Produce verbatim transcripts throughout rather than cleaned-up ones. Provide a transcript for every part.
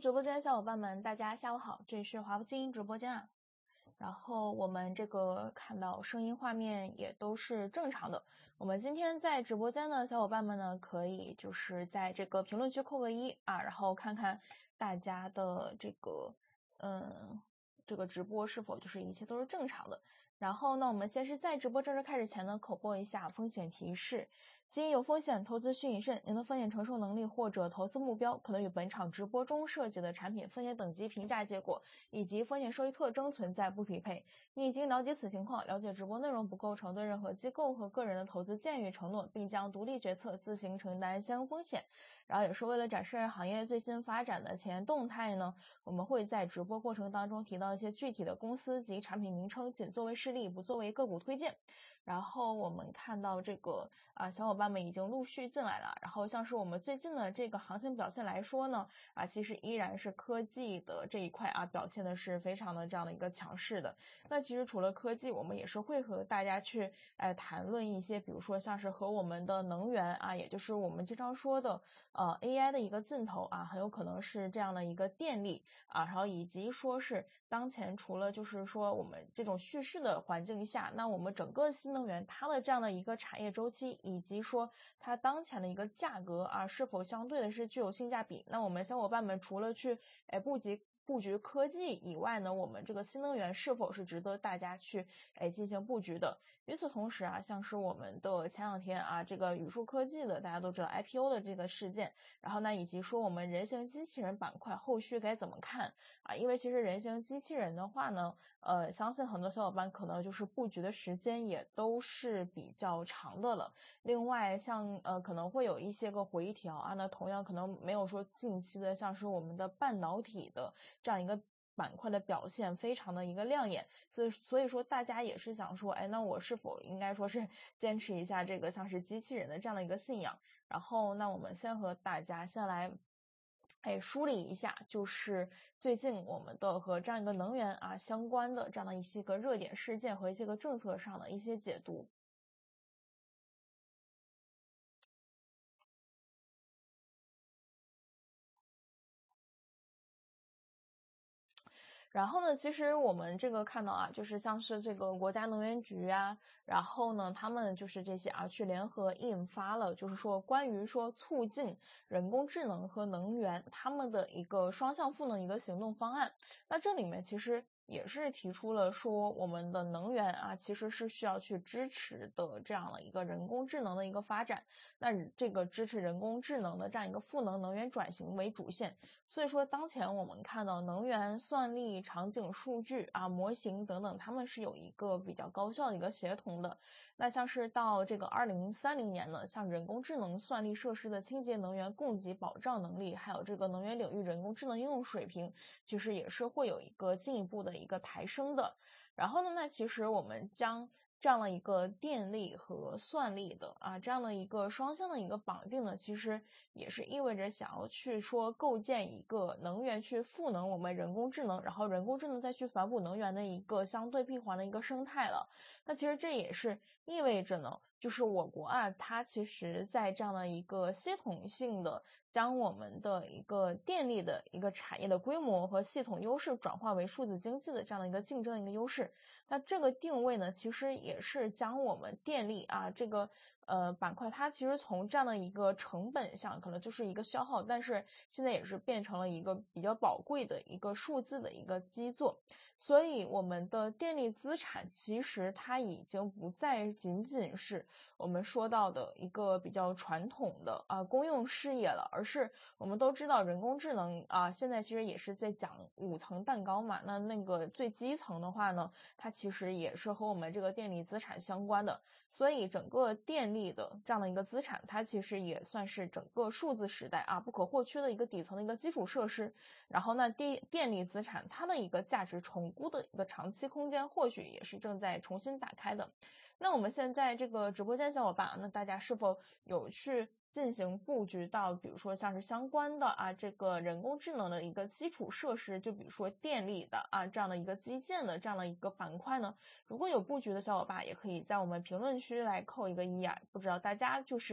直播间的小伙伴们，大家下午好，这里是华夫精英直播间啊。然后我们这个看到声音画面也都是正常的。我们今天在直播间的小伙伴们呢，可以就是在这个评论区扣个一啊，然后看看大家的这个嗯这个直播是否就是一切都是正常的。然后呢，我们先是在直播正式开始前呢，口播一下风险提示。基因有风险，投资需谨慎。您的风险承受能力或者投资目标可能与本场直播中涉及的产品风险等级评价结果以及风险收益特征存在不匹配。你已经了解此情况，了解直播内容不构成对任何机构和个人的投资建议承诺，并将独立决策，自行承担相应风险。然后也是为了展示行业最新发展的前沿动态呢，我们会在直播过程当中提到一些具体的公司及产品名称，仅作为示例，不作为个股推荐。然后我们看到这个啊，小伙伴们已经陆续进来了。然后像是我们最近的这个行情表现来说呢，啊，其实依然是科技的这一块啊，表现的是非常的这样的一个强势的。那其实除了科技，我们也是会和大家去呃谈论一些，比如说像是和我们的能源啊，也就是我们经常说的呃 A I 的一个尽头啊，很有可能是这样的一个电力啊，然后以及说是当前除了就是说我们这种蓄势的环境下，那我们整个新能源它的这样的一个产业周期，以及说它当前的一个价格啊，是否相对的是具有性价比。那我们小伙伴们除了去哎布局布局科技以外呢，我们这个新能源是否是值得大家去哎进行布局的。与此同时啊，像是我们的前两天啊，这个宇树科技的大家都知道 I P O 的这个事件，然后呢以及说我们人形机器人板块后续该怎么看啊？因为其实人形机器人的话呢，呃，相信很多小伙伴可能就是布局的时间也都是比较长的了。另外像呃可能会有一些个回调啊，那同样可能没有说近期的像是我们的半导体的这样一个板块的表现非常的一个亮眼，所以所以说大家也是想说，哎，那我是否应该说是坚持一下这个像是机器人的这样的一个信仰？然后那我们先和大家先来哎，梳理一下，就是最近我们的和这样一个能源啊相关的这样的一些个热点事件和一些个政策上的一些解读。然后呢，其实我们这个看到啊，就是像是这个国家能源局啊，然后呢，他们就是这些啊，去联合印发了，就是说关于说促进人工智能和能源他们的一个双向赋能一个行动方案。那这里面其实也是提出了说，我们的能源啊，其实是需要去支持的这样的一个人工智能的一个发展。那这个支持人工智能的这样一个赋能能源转型为主线。所以说当前我们看到能源算力、场景数据啊、模型等等，他们是有一个比较高效的一个协同的。那像是到这个二零三零年呢，像人工智能算力设施的清洁能源供给保障能力，还有这个能源领域人工智能应用水平，其实也是会有一个进一步的一个抬升的。然后呢，那其实我们将这样的一个电力和算力的啊这样的一个双向的一个绑定呢，其实也是意味着想要去说构建一个能源去赋能我们人工智能，然后人工智能再去反哺能源的一个相对闭环的一个生态了。那其实这也是意味着呢，就是我国啊，它其实在这样的一个系统性的将我们的一个电力的一个产业的规模和系统优势转化为数字经济的这样的一个竞争的一个优势。那这个定位呢，其实也是将我们电力啊这个呃板块，它其实从这样的一个成本上可能就是一个消耗，但是现在也是变成了一个比较宝贵的一个数字的一个基座。所以我们的电力资产其实它已经不再仅仅是我们说到的一个比较传统的啊公用事业了，而是我们都知道人工智能啊现在其实也是在讲五层蛋糕嘛，那那个最基层的话呢，它其实也是和我们这个电力资产相关的。所以整个电力的这样的一个资产，它其实也算是整个数字时代啊不可或缺的一个底层的一个基础设施。然后呢，电电力资产它的一个价值重估的一个长期空间，或许也是正在重新打开的。那我们现在这个直播间小伙伴，那大家是否有去进行布局到，比如说像是相关的啊这个人工智能的一个基础设施，就比如说电力的啊这样的一个基建的这样的一个板块呢？如果有布局的小伙伴，也可以在我们评论区来扣一个一啊。不知道大家就是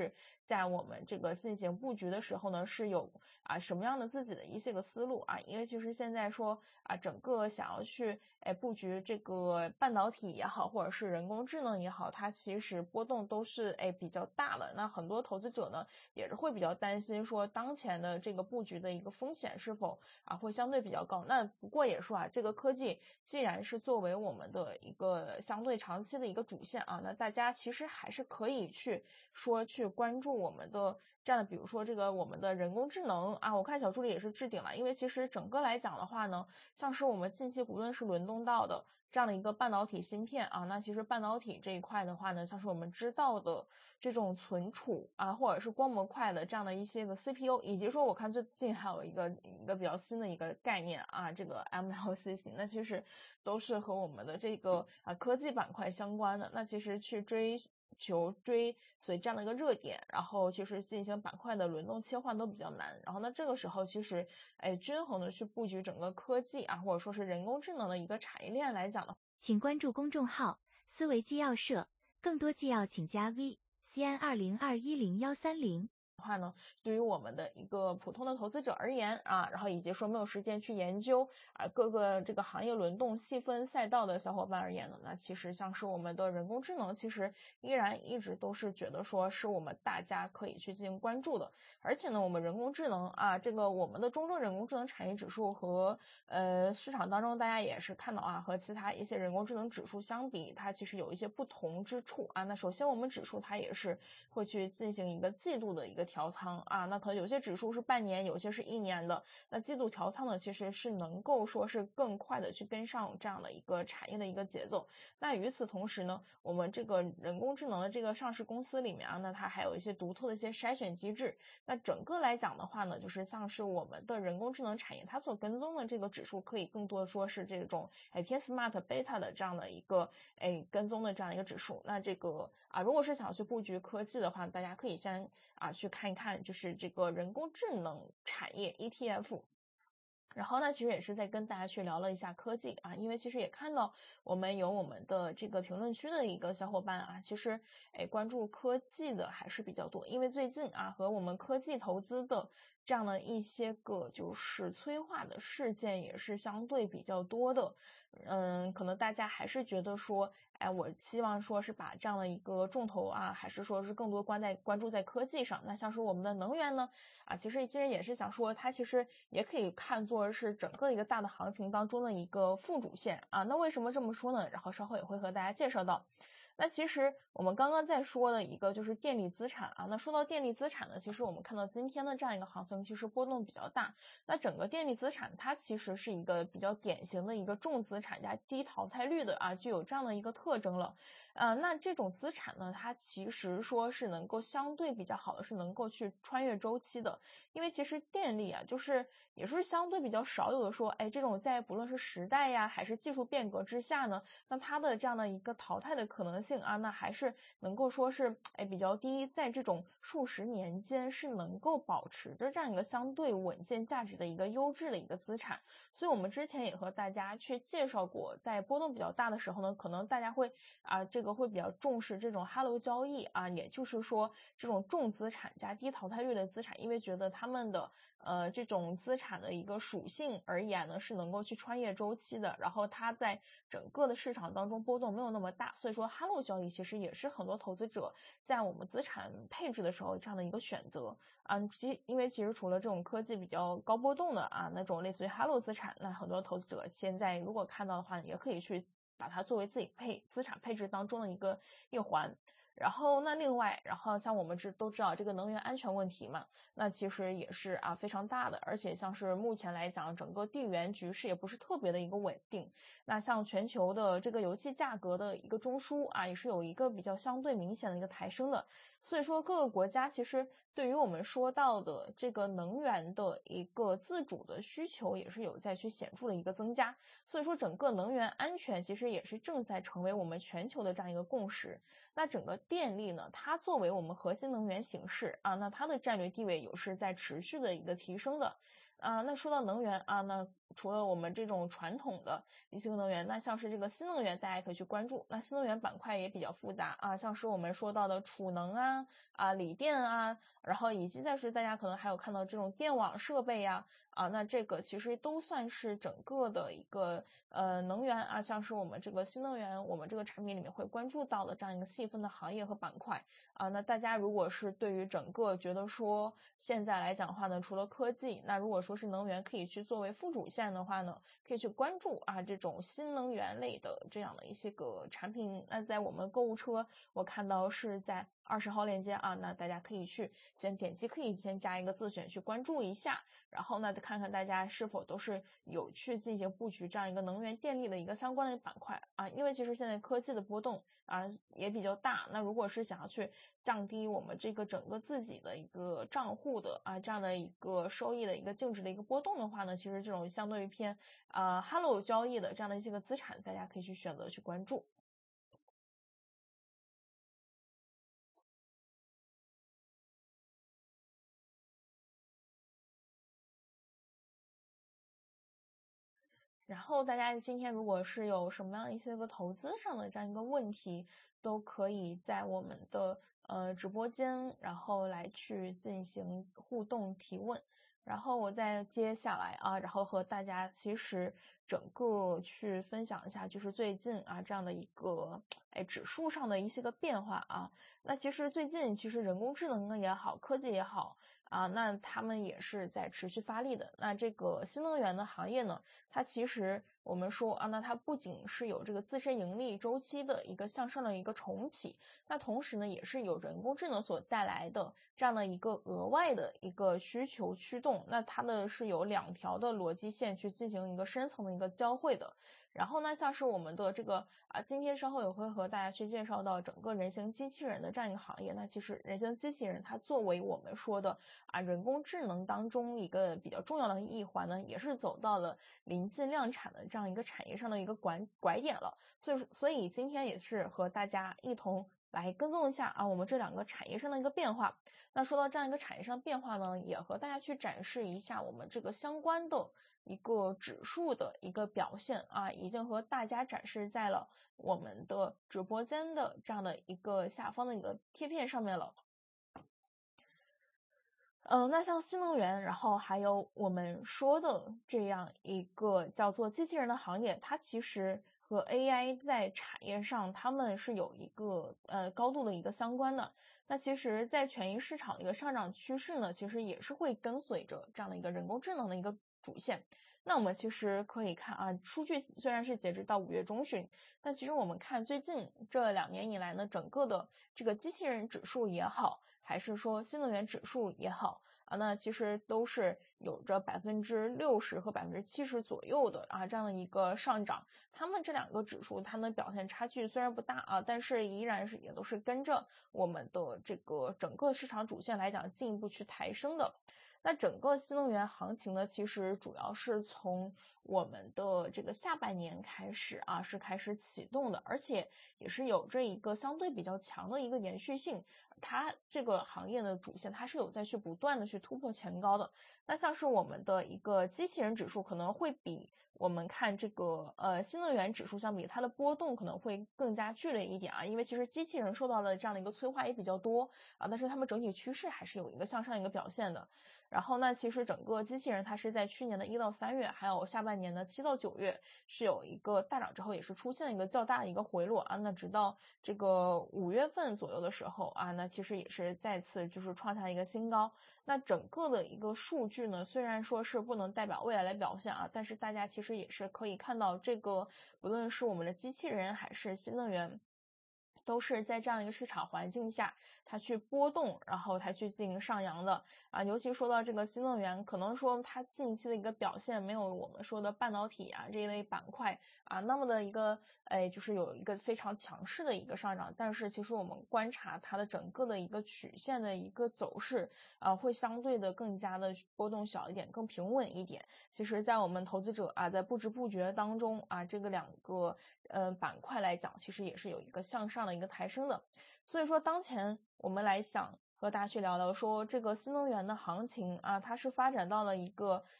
在我们这个进行布局的时候呢，是有啊什么样的自己的一些个思路啊？因为其实现在说啊，整个想要去哎布局这个半导体也好，或者是人工智能也好，它其实波动都是哎比较大了。那很多投资者呢也是会比较担心说，当前的这个布局的一个风险是否啊会相对比较高。那不过也说啊，这个科技既然是作为我们的一个相对长期的一个主线啊，那大家其实还是可以去说去关注我们的这样的，比如说这个我们的人工智能啊，我看小助理也是置顶了，因为其实整个来讲的话呢，像是我们近期无论是轮动到的这样的一个半导体芯片啊，那其实半导体这一块的话呢，像是我们知道的这种存储啊，或者是光模块的这样的一些个 C P U， 以及说我看最近还有一个一个比较新的一个概念啊，这个 M L C 型，那其实都是和我们的这个啊科技板块相关的。那其实去追求追随这样的一个热点，然后其实进行板块的轮动切换都比较难。然后呢，这个时候其实哎均衡的去布局整个科技啊，或者说是人工智能的一个产业链来讲的， 请关注公众号思维纪要社，更多纪要请加 V C N 二零二一零幺三零。 话呢，对于我们的一个普通的投资者而言啊，然后以及说没有时间去研究啊各个这个行业轮动细分赛道的小伙伴而言呢，那其实像是我们的人工智能，其实依然一直都是觉得说是我们大家可以去进行关注的。而且呢，我们人工智能啊，这个我们的中证人工智能产业指数和呃市场当中大家也是看到啊，和其他一些人工智能指数相比，它其实有一些不同之处啊。那首先我们指数它也是会去进行一个季度的一个调仓啊，那可能有些指数是半年，有些是一年的，那季度调仓呢，其实是能够说是更快的去跟上这样的一个产业的一个节奏。那与此同时呢，我们这个人工智能的这个上市公司里面啊，那它还有一些独特的一些筛选机制。那整个来讲的话呢，就是像是我们的人工智能产业，它所跟踪的这个指数，可以更多说是这种哎偏 smart beta 的这样的一个哎跟踪的这样一个指数。那这个啊，如果是想要去布局科技的话，大家可以先啊去看一看，就是这个人工智能产业 E T F。然后呢，其实也是在跟大家去聊了一下科技啊，因为其实也看到我们有我们的这个评论区的一个小伙伴啊，其实哎关注科技的还是比较多，因为最近啊和我们科技投资的这样的一些个就是催化的事件也是相对比较多的。嗯，可能大家还是觉得说，哎，我希望说是把这样的一个重头啊，还是说是更多关在关注在科技上。那像是我们的能源呢，啊，其实一些人也是想说，它其实也可以看作是整个一个大的行情当中的一个副主线啊。那为什么这么说呢？然后稍后也会和大家介绍到。那其实我们刚刚在说的一个就是电力资产啊，那说到电力资产呢，其实我们看到今天的这样一个行情其实波动比较大。那整个电力资产它其实是一个比较典型的一个重资产加低淘汰率的啊，具有这样的一个特征了。呃，那这种资产呢，它其实说是能够相对比较好的是能够去穿越周期的，因为其实电力啊，就是也是相对比较少有的说，哎，这种在不论是时代呀还是技术变革之下呢，那它的这样的一个淘汰的可能性啊，那还是能够说是哎比较低，在这种数十年间是能够保持着这样一个相对稳健价值的一个优质的一个资产。所以我们之前也和大家去介绍过，在波动比较大的时候呢，可能大家会啊这个会比较重视这种哈喽交易啊，也就是说这种重资产加低淘汰率的资产，因为觉得他们的呃这种资产的一个属性而言呢，是能够去穿越周期的，然后它在整个的市场当中波动没有那么大，所以说哈喽交易其实也是很多投资者在我们资产配置的时候这样的一个选择啊。其因为其实除了这种科技比较高波动的啊那种类似于哈喽资产，那很多投资者现在如果看到的话，也可以去把它作为自己配资产配置当中的一个一环。然后那另外，然后像我们知都知道这个能源安全问题嘛，那其实也是啊非常大的，而且像是目前来讲，整个地缘局势也不是特别的一个稳定。那像全球的这个油气价格的一个中枢啊，也是有一个比较相对明显的一个抬升的。所以说各个国家其实对于我们说到的这个能源的一个自主的需求也是有在去显著的一个增加。所以说整个能源安全其实也是正在成为我们全球的这样一个共识。那整个电力呢，它作为我们核心能源形式啊，那它的战略地位也是在持续的一个提升的。 啊，那说到能源啊，那除了我们这种传统的一些能源，那像是这个新能源，大家也可以去关注。那新能源板块也比较复杂啊，像是我们说到的储能啊、啊锂电啊，然后以及再是大家可能还有看到这种电网设备呀，啊，那这个其实都算是整个的一个呃能源啊，像是我们这个新能源，我们这个产品里面会关注到的这样一个细分的行业和板块啊。那大家如果是对于整个觉得说现在来讲的话呢，除了科技，那如果说是能源可以去作为副主线的话呢，可以去关注啊这种新能源类的这样的一些个产品。那在我们购物车，我看到是在二十号链接啊，那大家可以去先点击，可以先加一个自选去关注一下，然后呢看看大家是否都是有去进行布局这样一个能源电力的一个相关的板块啊，因为其实现在科技的波动啊也比较大，那如果是想要去降低我们这个整个自己的一个账户的啊这样的一个收益的一个净值的一个波动的话呢，其实这种相对于偏啊 Hello 交易的这样的一些个资产，大家可以去选择去关注。然后大家今天如果是有什么样一些个投资上的这样一个问题，都可以在我们的呃直播间，然后来去进行互动提问。然后我再接下来啊，然后和大家其实整个去分享一下，就是最近啊这样的一个哎指数上的一些个变化啊。那其实最近其实人工智能也好，科技也好啊，那他们也是在持续发力的。那这个新能源的行业呢，它其实我们说啊，那它不仅是有这个自身盈利周期的一个向上的一个重启，那同时呢，也是有人工智能所带来的这样的一个额外的一个需求驱动，那它的是有两条的逻辑线去进行一个深层的一个交汇的。然后呢，像是我们的这个啊，今天稍后也会和大家去介绍到整个人形机器人的这样一个行业。那其实人形机器人它作为我们说的啊人工智能当中一个比较重要的一环呢，也是走到了临近量产的这样一个产业上的一个拐拐点了。所以所以今天也是和大家一同来跟踪一下啊我们这两个产业上的一个变化。那说到这样一个产业上变化呢，也和大家去展示一下我们这个相关的一个指数的一个表现啊，已经和大家展示在了我们的直播间的这样的一个下方的一个贴片上面了。嗯、呃，那像新能源，然后还有我们说的这样一个叫做机器人的行业，它其实和 A I 在产业上它们是有一个呃高度的一个相关的。那其实在权益市场的一个上涨趋势呢，其实也是会跟随着这样的一个人工智能的一个主线。那我们其实可以看啊，数据虽然是截止到五月中旬，但其实我们看最近这两年以来呢，整个的这个机器人指数也好，还是说新能源指数也好啊，那其实都是有着百分之六十和百分之七十左右的啊这样的一个上涨。他们这两个指数它们表现差距虽然不大啊，但是依然是也都是跟着我们的这个整个市场主线来讲进一步去抬升的。那整个新能源行情呢，其实主要是从我们的这个下半年开始啊，是开始启动的，而且也是有着一个相对比较强的一个延续性。它这个行业的主线，它是有在去不断的去突破前高的。那像是我们的一个机器人指数，可能会比我们看这个呃新能源指数相比，它的波动可能会更加剧烈一点啊，因为其实机器人受到的这样的一个催化也比较多啊，但是它们整体趋势还是有一个向上一个表现的。然后呢，其实整个机器人它是在去年的一到三月，还有下半年的七到九月是有一个大涨之后，也是出现一个较大的一个回落啊。那直到这个五月份左右的时候啊，那其实也是再次就是创下一个新高。那整个的一个数据呢，虽然说是不能代表未来的表现啊，但是大家其实也是可以看到这个，不论是我们的机器人还是新能源，都是在这样一个市场环境下，它去波动，然后它去进行上扬的啊。尤其说到这个新能源，可能说它近期的一个表现没有我们说的半导体啊这一类板块啊那么的一个哎就是有一个非常强势的一个上涨，但是其实我们观察它的整个的一个曲线的一个走势啊，会相对的更加的波动小一点，更平稳一点。其实在我们投资者啊在不知不觉当中啊，这个两个呃板块来讲，其实也是有一个向上的一个抬升的。所以说当前我们来想和大家去聊聊说这个新能源的行情啊，它是发展到了一个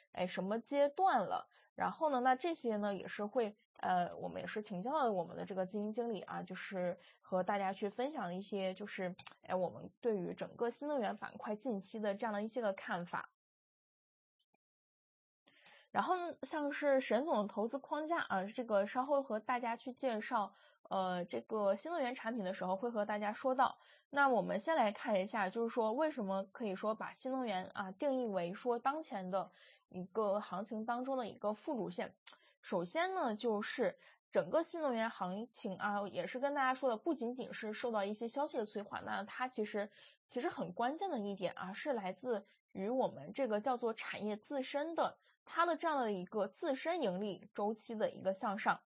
哎什么阶段了。然后呢，那这些呢也是会呃，我们也是请教了我们的这个基金经理啊，就是和大家去分享一些就是哎我们对于整个新能源板块近期的这样的一些个看法。然后呢，像是沈总的投资框架啊，这个稍后和大家去介绍呃这个新能源产品的时候会和大家说到。那我们先来看一下，就是说为什么可以说把新能源啊定义为说当前的一个行情当中的一个副主线。首先呢，就是整个新能源行情啊，也是跟大家说的，不仅仅是受到一些消息的催化，那它其实其实很关键的一点啊，是来自于我们这个叫做产业自身的它的这样的一个自身盈利周期的一个向上。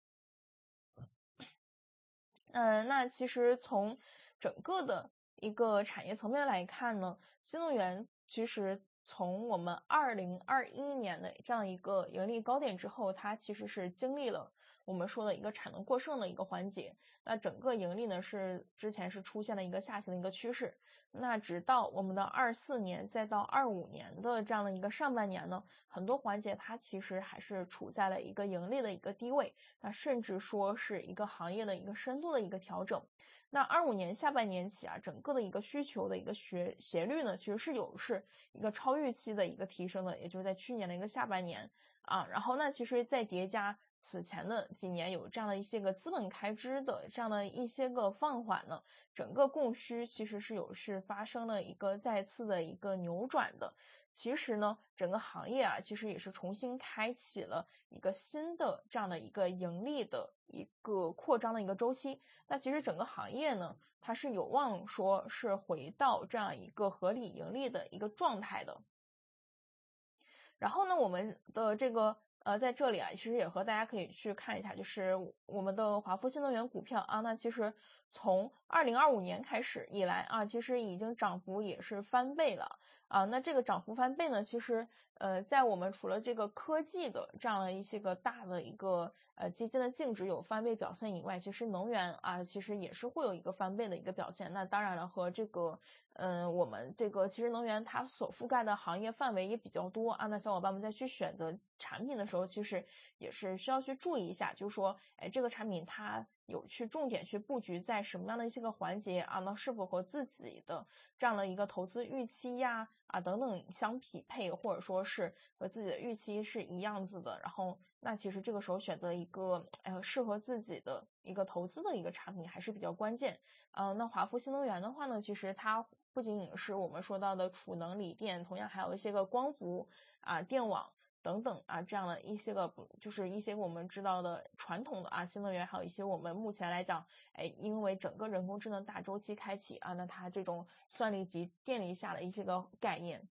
嗯，那其实从整个的一个产业层面来看呢，新能源其实从我们二零二一年的这样一个盈利高点之后，它其实是经历了我们说的一个产能过剩的一个环节，那整个盈利呢是之前是出现了一个下行的一个趋势。那直到我们的二四年再到二五年的这样的一个上半年呢，很多环节它其实还是处在了一个盈利的一个低位，那甚至说是一个行业的一个深度的一个调整。那二五年下半年起啊，整个的一个需求的一个学斜率呢，其实是有是一个超预期的一个提升的，也就是在去年的一个下半年啊，然后呢，其实再叠加此前的几年有这样的一些个资本开支的这样的一些个放缓呢，整个供需其实是有是发生了一个再次的一个扭转的。其实呢，整个行业啊，其实也是重新开启了一个新的这样的一个盈利的一个扩张的一个周期。那其实整个行业呢，它是有望说是回到这样一个合理盈利的一个状态的。然后呢，我们的这个呃在这里啊，其实也和大家可以去看一下，就是我们的华孚新能源股票啊，那其实从二零二五年开始以来啊，其实已经涨幅也是翻倍了啊。那这个涨幅翻倍呢，其实呃在我们除了这个科技的这样的一些个大的一个呃基金的净值有翻倍表现以外，其实能源啊其实也是会有一个翻倍的一个表现。那当然了，和这个嗯、呃、我们这个其实能源它所覆盖的行业范围也比较多啊，那小伙伴们在去选择产品的时候，其实也是需要去注意一下，就是说哎这个产品它有去重点去布局在什么样的一些个环节啊，那是否和自己的这样的一个投资预期呀啊等等相匹配，或者说是和自己的预期是一样子的，然后那其实这个时候选择一个呃适合自己的一个投资的一个产品还是比较关键。嗯、呃，那华孚新能源的话呢，其实它不仅仅是我们说到的储能锂电，同样还有一些个光伏啊电网等等啊这样的一些个就是一些我们知道的传统的啊新能源，还有一些我们目前来讲哎因为整个人工智能大周期开启啊，那它这种算力及电力下的一些个概念。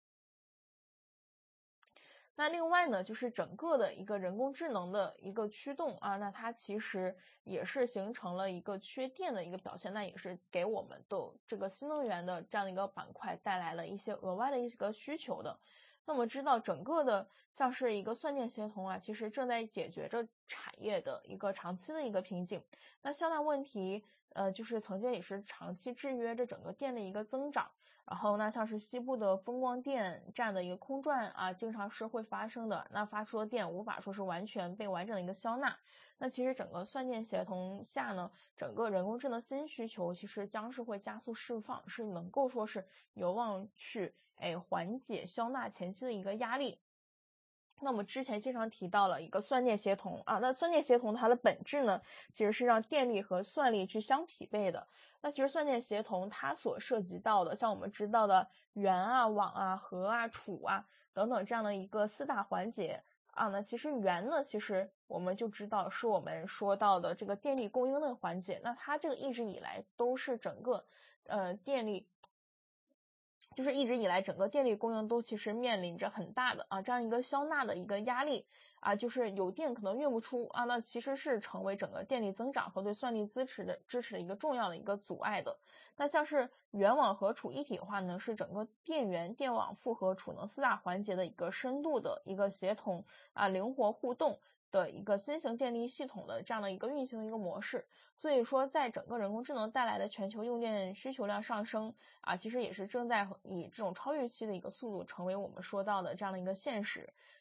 那另外呢，就是整个的一个人工智能的一个驱动啊，那它其实也是形成了一个缺电的一个表现，那也是给我们的这个新能源的这样的一个板块带来了一些额外的一个需求的。那我们知道整个的像是一个算电协同啊，其实正在解决着产业的一个长期的一个瓶颈。那销量问题呃就是曾经也是长期制约着整个电的一个增长。然后那像是西部的风光电站的一个空转啊，经常是会发生的，那发出的电无法说是完全被完整的一个消纳。那其实整个算电协同下呢，整个人工智能新需求其实将是会加速释放，是能够说是有望去哎缓解消纳前期的一个压力。那我们之前经常提到了一个算电协同啊，那算电协同它的本质呢，其实是让电力和算力去相匹配的。那其实算电协同它所涉及到的，像我们知道的源啊、网啊、和啊、储啊等等这样的一个四大环节啊，那其实源呢，其实我们就知道是我们说到的这个电力供应的环节，那它这个一直以来都是整个呃电力。就是一直以来整个电力供应都其实面临着很大的啊这样一个消纳的一个压力啊，就是有电可能运不出啊，那其实是成为整个电力增长和对算力支持的支持的一个重要的一个阻碍的。那像是源网和储一体化呢，是整个电源、电网、负荷、储能四大环节的一个深度的一个协同啊，灵活互动的一个新型电力系统的这样的一个运行的一个模式。所以说在整个人工智能带来的全球用电需求量上升啊，其实也是正在以这种超预期的一个速度成为我们说到的这样的一个现实。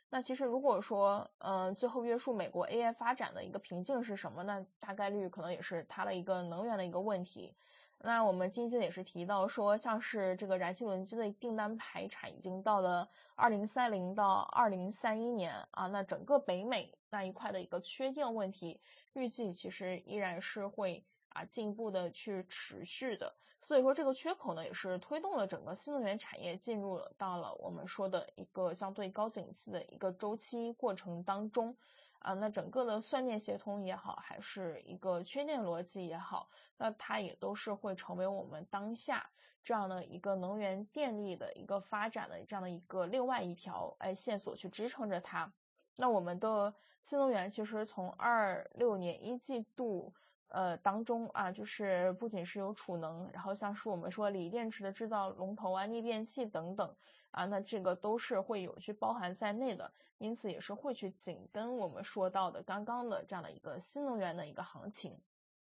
那其实如果说，嗯、呃，最后约束美国 A I 发展的一个瓶颈是什么呢？大概率可能也是它的一个能源的一个问题。那我们今天也是提到说，像是这个燃气轮机的订单排产已经到了二零三零到二零三一年啊，那整个北美那一块的一个缺电问题，预计其实依然是会啊进一步的去持续的。所以说这个缺口呢，也是推动了整个新能源产业进入了到了我们说的一个相对高景气的一个周期过程当中。啊，那整个的算电协同也好，还是一个缺电逻辑也好，那它也都是会成为我们当下这样的一个能源电力的一个发展的这样的一个另外一条哎线索去支撑着它。那我们的新能源其实从二六年一季度呃当中啊，就是不仅是有储能，然后像是我们说锂电池的制造龙头啊、逆变器等等啊，那这个都是会有去包含在内的，因此也是会去紧跟我们说到的刚刚的这样的一个新能源的一个行情。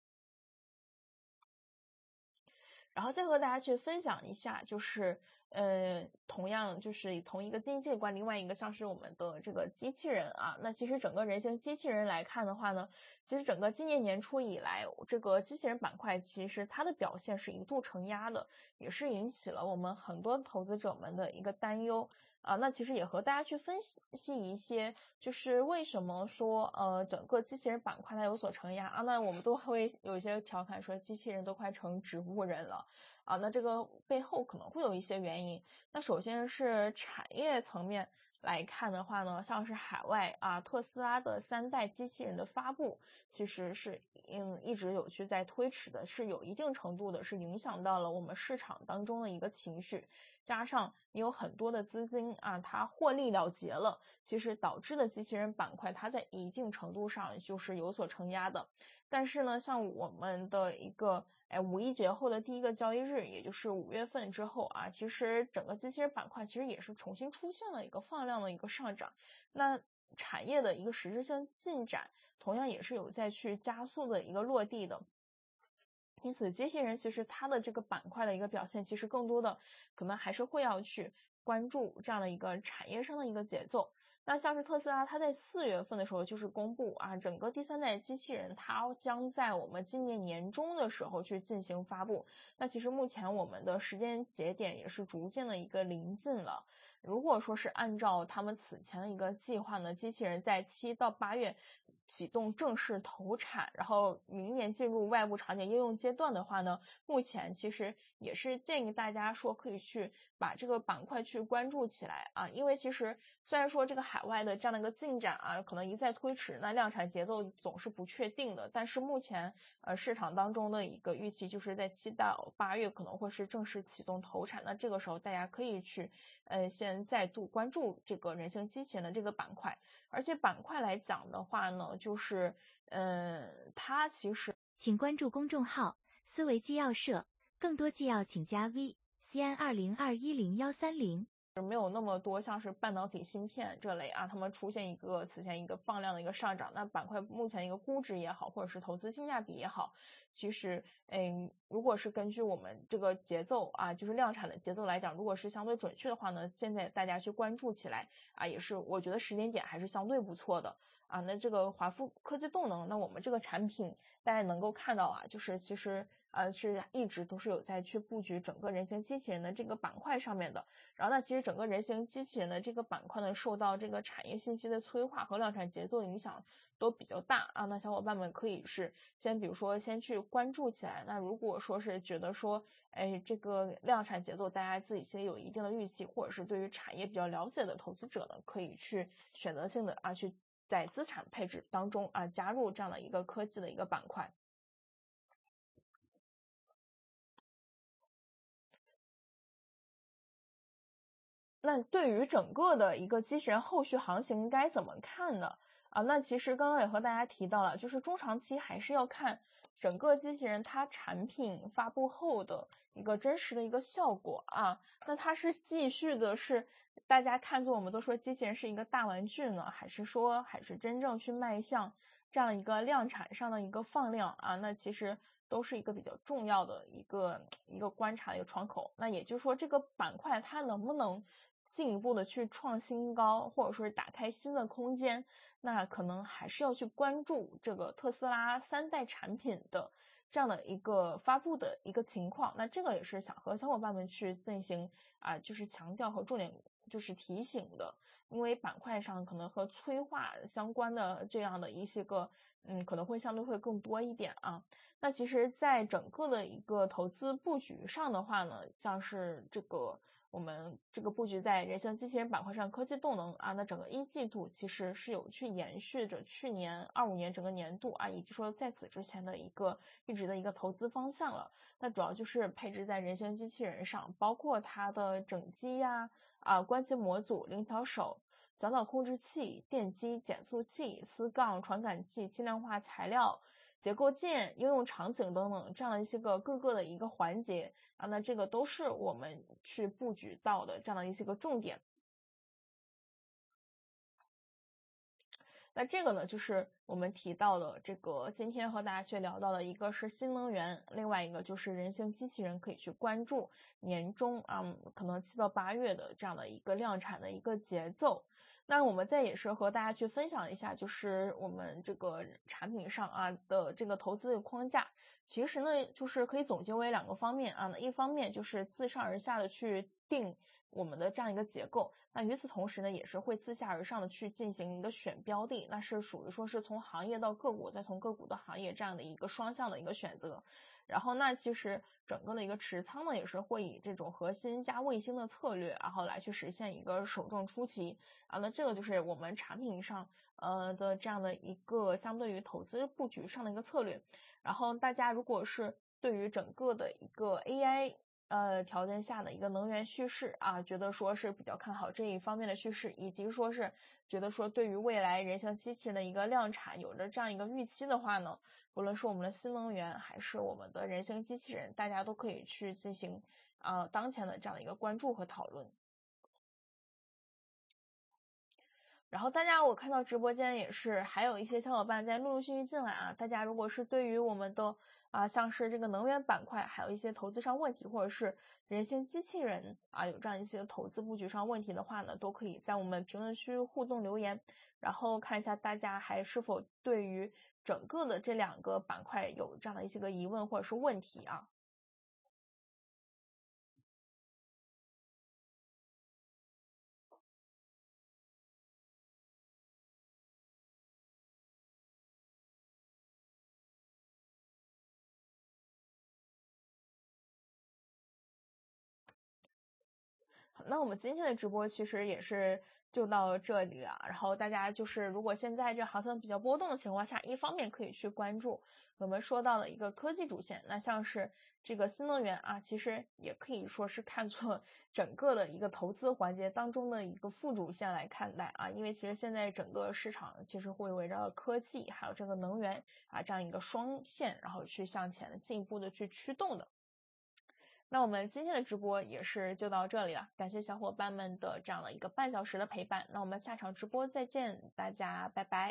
然后再和大家去分享一下，就是呃，同样就是同一个经济观，另外一个像是我们的这个机器人啊，那其实整个人形机器人来看的话呢，其实整个今年年初以来，这个机器人板块其实它的表现是一度承压的，也是引起了我们很多投资者们的一个担忧。啊，那其实也和大家去分析一些，就是为什么说呃整个机器人板块它有所承压啊？那我们都会有一些调侃说机器人都快成植物人了啊，那这个背后可能会有一些原因。那首先是产业层面来看的话呢，像是海外啊特斯拉的三代机器人的发布，其实是嗯一直有去在推迟的，是有一定程度的是影响到了我们市场当中的一个情绪。加上你有很多的资金啊，它获利了结了，其实导致的机器人板块它在一定程度上就是有所承压的。但是呢，像我们的一个哎五一节后的第一个交易日，也就是五月份之后啊，其实整个机器人板块其实也是重新出现了一个放量的一个上涨。那产业的一个实质性进展，同样也是有在去加速的一个落地的。因此机器人其实它的这个板块的一个表现，其实更多的可能还是会要去关注这样的一个产业上的一个节奏。那像是特斯拉，它在四月份的时候就是公布啊，整个第三代机器人它将在我们今年年中的时候去进行发布。那其实目前我们的时间节点也是逐渐的一个临近了。如果说是按照他们此前的一个计划呢，机器人在七到八月启动正式投产，然后明年进入外部场景应用阶段的话呢，目前其实也是建议大家说可以去把这个板块去关注起来啊，因为其实虽然说这个海外的这样的一个进展啊，可能一再推迟，那量产节奏总是不确定的，但是目前呃市场当中的一个预期就是在七到八月可能会是正式启动投产，那这个时候大家可以去呃先再度关注这个人形机器人的这个板块。而且板块来讲的话呢，就是嗯，它其实请关注公众号思维纪要社，更多纪要请加 V C N 二零二一零幺三零。 没有那么多像是半导体芯片这类啊，他们出现一个此前一个放量的一个上涨，那板块目前一个估值也好，或者是投资性价比也好，其实嗯，如果是根据我们这个节奏啊，就是量产的节奏来讲，如果是相对准确的话呢，现在大家去关注起来啊，也是我觉得时间点还是相对不错的啊。那这个华富科技动能，那我们这个产品大家能够看到啊，就是其实呃是一直都是有在去布局整个人形机器人的这个板块上面的。然后呢，其实整个人形机器人的这个板块呢，受到这个产业信息的催化和量产节奏影响都比较大啊。那小伙伴们可以是先比如说先去关注起来。那如果说是觉得说，哎，这个量产节奏大家自己先有一定的预期，或者是对于产业比较了解的投资者呢，可以去选择性的啊去在资产配置当中啊加入这样的一个科技的一个板块。那对于整个的一个机器人后续行情该怎么看呢？啊，那其实刚刚也和大家提到了，就是中长期还是要看整个机器人它产品发布后的一个真实的一个效果啊。那它是继续的是大家看作我们都说机器人是一个大玩具呢，还是说还是真正去迈向这样一个量产上的一个放量啊？那其实都是一个比较重要的一个一个观察的一个窗口。那也就是说这个板块它能不能进一步的去创新高，或者说是打开新的空间，那可能还是要去关注这个特斯拉三代产品的这样的一个发布的一个情况。那这个也是想和小伙伴们去进行啊、呃，就是强调和重点就是提醒的，因为板块上可能和催化相关的这样的一些个嗯，可能会相对会更多一点啊。那其实在整个的一个投资布局上的话呢，像是这个我们这个布局在人形机器人板块上，科技动能啊，那整个一季度其实是有去延续着去年二五年整个年度啊，以及说在此之前的一个一直的一个投资方向了。那主要就是配置在人形机器人上，包括它的整机呀、啊关节模组、灵巧手、小脑控制器、电机、减速器、丝杠、传感器、轻量化材料、结构件、应用场景等等这样的一些个各个的一个环节啊，那这个都是我们去布局到的这样的一些个重点。那这个呢，就是我们提到的这个今天和大家去聊到的，一个是新能源，另外一个就是人形机器人可以去关注年中啊，可能七到八月的这样的一个量产的一个节奏。那我们再也是和大家去分享一下，就是我们这个产品上啊的这个投资的框架，其实呢就是可以总结为两个方面啊，一方面就是自上而下的去定我们的这样一个结构，那与此同时呢，也是会自下而上的去进行一个选标的，那是属于说是从行业到个股，再从个股到行业这样的一个双向的一个选择。然后那其实整个的一个持仓呢，也是会以这种核心加卫星的策略，然后来去实现一个首重出奇啊。那这个就是我们产品上呃的这样的一个相对于投资布局上的一个策略。然后大家如果是对于整个的一个 A I呃条件下的一个能源叙事啊，觉得说是比较看好这一方面的叙事，以及说是觉得说对于未来人形机器人的一个量产有着这样一个预期的话呢，不论是我们的新能源还是我们的人形机器人，大家都可以去进行啊、呃、当前的这样的一个关注和讨论。然后大家我看到直播间也是还有一些小伙伴在陆陆续续进来啊，大家如果是对于我们的啊像是这个能源板块还有一些投资上问题，或者是人形机器人啊有这样一些投资布局上问题的话呢，都可以在我们评论区互动留言，然后看一下大家还是否对于整个的这两个板块有这样的一些个疑问或者是问题啊。那我们今天的直播其实也是就到这里了，然后大家就是如果现在这行情比较波动的情况下，一方面可以去关注我们说到的一个科技主线，那像是这个新能源啊，其实也可以说是看作整个的一个投资环节当中的一个副主线来看待啊，因为其实现在整个市场其实会围绕科技还有这个能源啊这样一个双线，然后去向前进一步的去驱动的。那我们今天的直播也是就到这里了，感谢小伙伴们的这样的一个半小时的陪伴，那我们下场直播再见，大家拜拜。